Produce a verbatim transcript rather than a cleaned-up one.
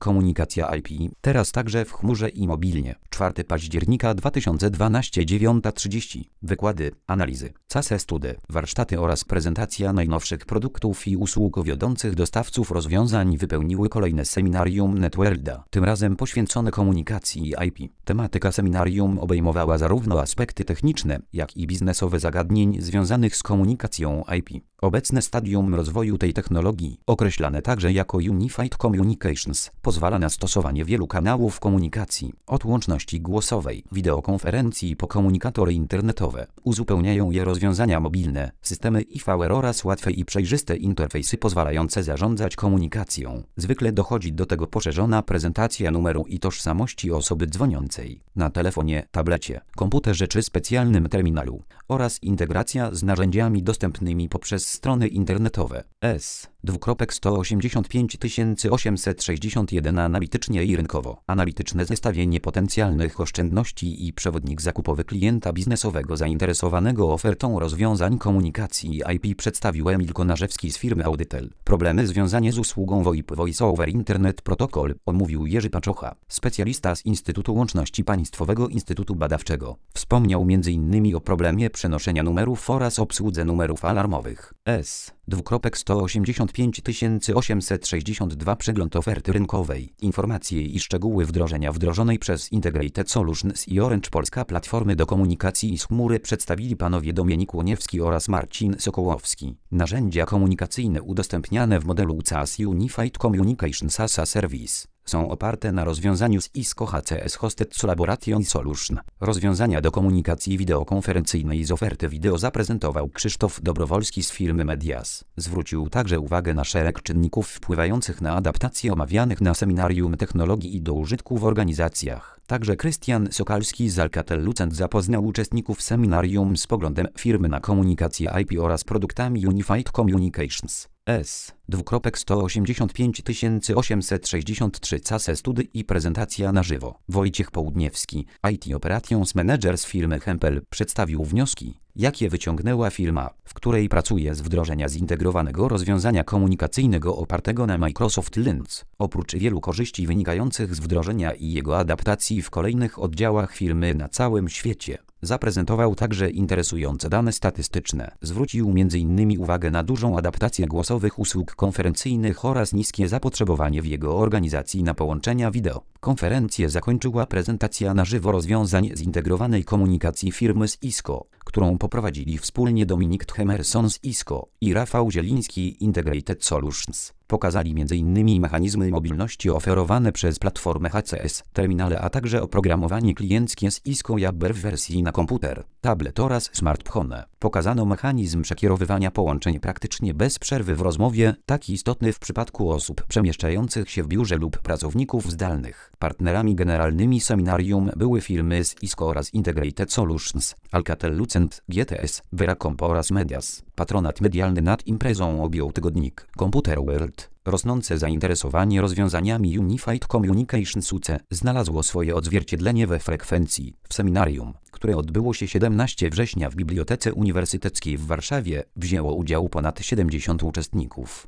komunikacja I P, teraz także w chmurze i mobilnie. czwartego października dwa tysiące dwunastego, dziewiąta trzydzieści. Wykłady, analizy, case study, warsztaty oraz prezentacja najnowszych produktów i usług wiodących dostawców rozwiązań wypełniły kolejne seminarium NetWorlda, tym razem poświęcone komunikacji I P. Tematyka seminarium obejmowała zarówno aspekty techniczne, jak i biznesowe zagadnień związanych z komunikacją I P. Obecne stadium rozwoju tej technologii, określane także jako Unified Communications, pozwala na stosowanie wielu kanałów komunikacji, od łączności głosowej, wideokonferencji po komunikatory internetowe. Uzupełniają je rozwiązania mobilne, systemy I V R oraz łatwe i przejrzyste interfejsy pozwalające zarządzać komunikacją. Zwykle dochodzi do tego poszerzona prezentacja numeru i tożsamości osoby dzwoniącej na telefonie, tablecie, komputerze czy specjalnym terminalu oraz integracja z narzędziami dostępnymi poprzez strony internetowe. S. sto osiemdziesiąt pięć tysięcy osiemset sześćdziesiąt jeden analitycznie i rynkowo. Analityczne zestawienie potencjalnych oszczędności i przewodnik zakupowy klienta biznesowego zainteresowanego ofertą rozwiązań komunikacji I P przedstawił Emil Konarzewski z firmy Audytel. Problemy związane z usługą V O I P Voice over Internet Protocol omówił Jerzy Paczocha, specjalista z Instytutu Łączności Państwowego Instytutu Badawczego. Wspomniał m in innymi o problemie przenoszenia numerów oraz obsłudze numerów alarmowych. S. sto osiemdziesiąt pięć tysięcy osiemset sześćdziesiąt dwa Przegląd oferty rynkowej. Informacje i szczegóły wdrożenia wdrożonej przez Integrated Solutions i Orange Polska platformy do komunikacji z chmury przedstawili panowie Dominik Łoniewski oraz Marcin Sokołowski. Narzędzia komunikacyjne udostępniane w modelu C A S Unified Communications as a Service są oparte na rozwiązaniu z Cisco H C S Hosted Collaboration Solution. Rozwiązania do komunikacji wideokonferencyjnej z oferty wideo zaprezentował Krzysztof Dobrowolski z firmy Medias. Zwrócił także uwagę na szereg czynników wpływających na adaptację omawianych na seminarium technologii i do użytku w organizacjach. Także Krystian Sokalski z Alcatel-Lucent zapoznał uczestników seminarium z poglądem firmy na komunikację I P oraz produktami Unified Communications. S. sto osiemdziesiąt pięć tysięcy osiemset sześćdziesiąt trzy case study i prezentacja na żywo. Wojciech Południewski, I T Operations Manager z firmy Hempel, przedstawił wnioski, jakie wyciągnęła firma, w której pracuje z wdrożenia zintegrowanego rozwiązania komunikacyjnego opartego na Microsoft Linux. Oprócz wielu korzyści wynikających z wdrożenia i jego adaptacji w kolejnych oddziałach firmy na całym świecie, zaprezentował także interesujące dane statystyczne. Zwrócił między innymi uwagę na dużą adaptację głosowych usług konferencyjnych oraz niskie zapotrzebowanie w jego organizacji na połączenia wideo. Konferencję zakończyła prezentacja na żywo rozwiązań zintegrowanej komunikacji firmy z Cisco, którą poprowadzili wspólnie Dominik Tchemerson z Cisco i Rafał Zieliński Integrated Solutions. Pokazali między innymi mechanizmy mobilności oferowane przez platformę H C S, terminale, a także oprogramowanie klienckie z Cisco Jabber w wersji na komputer, tablet oraz smartphone. Pokazano mechanizm przekierowywania połączeń praktycznie bez przerwy w rozmowie, tak istotny w przypadku osób przemieszczających się w biurze lub pracowników zdalnych. Partnerami generalnymi seminarium były firmy z Cisco oraz Integrated Solutions, Alcatel-Lucent, G T S, Veracomp oraz Medias. Patronat medialny nad imprezą objął tygodnik Computer World. Rosnące zainteresowanie rozwiązaniami Unified Communications U C znalazło swoje odzwierciedlenie we frekwencji. W seminarium, które odbyło się siedemnastego września w Bibliotece Uniwersyteckiej w Warszawie, wzięło udział ponad siedemdziesięciu uczestników.